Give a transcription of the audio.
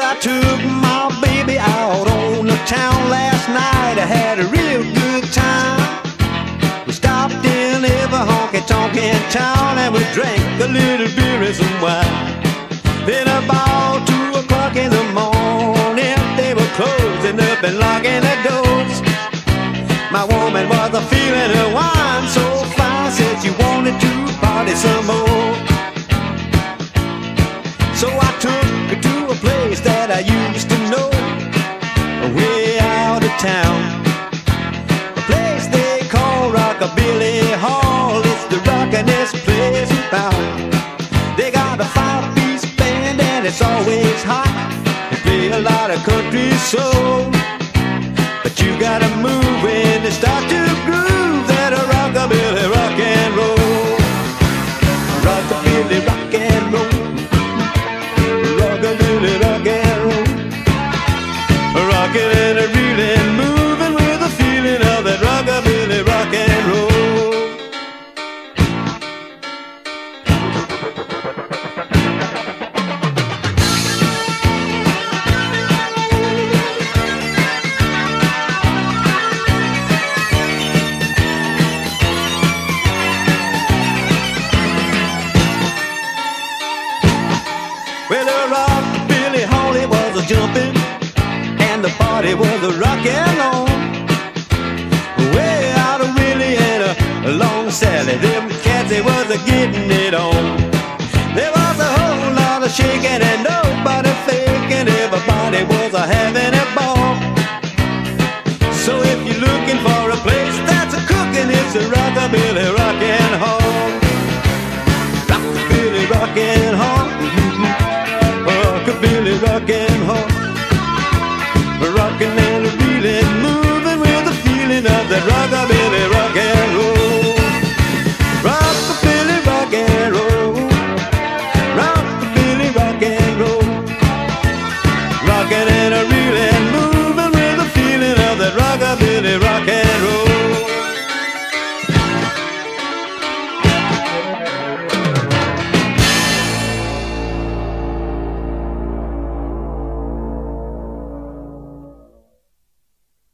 I took my baby out on the town last night. I had a real good time. We stopped in every honky-tonk town and we drank a little beer and some wine. Then about 2 o'clock in the morning, they were closing up and locking the doors. My woman was feeling her wine so fine, said she wanted to party some more. So I took her to a place that I used to know, way out of town. A place they call Rockabilly Hall. It's the rockin'est place in town. They got a 5-piece band and it's always hot. They play a lot of country soul, but you gotta move when they start to groove. That a rockabilly rock and roll. Rockabilly rock and roll. Rockabilly rock and roll. Rockin' and reelin', moving with the feeling of that rockabilly rock and roll. Well, the rockabilly hall, it was a jumping, and the party was a rockin' on. Way out of Willie and a long Sally, them cats, they was a getting it on. There was a whole lot of shaking and nobody faking. Everybody was a having a ball. So if you're looking for a place that's a cooking, it's a rockabilly rockin' hall. Rockabilly rockin' hall. Rockabilly rockin' hall. Rockin' and reelin', moving with the feeling of that rockabilly.